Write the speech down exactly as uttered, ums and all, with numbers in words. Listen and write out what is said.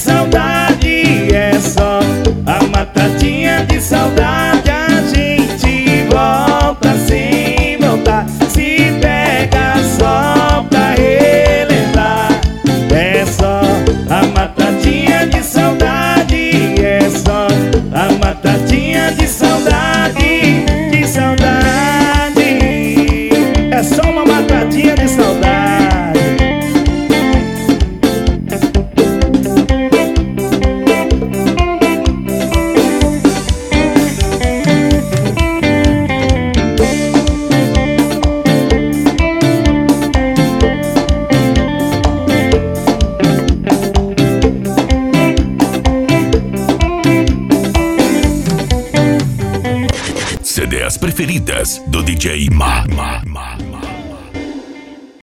saudade é só a matadinha de saudade. A gente volta sem voltar, se pega só pra relembrar. É só a matadinha de saudade, é só a matadinha de saudade, de saudade. É só uma matadinha de saudade. C D As preferidas do D J Ma. Ma, Ma, Ma.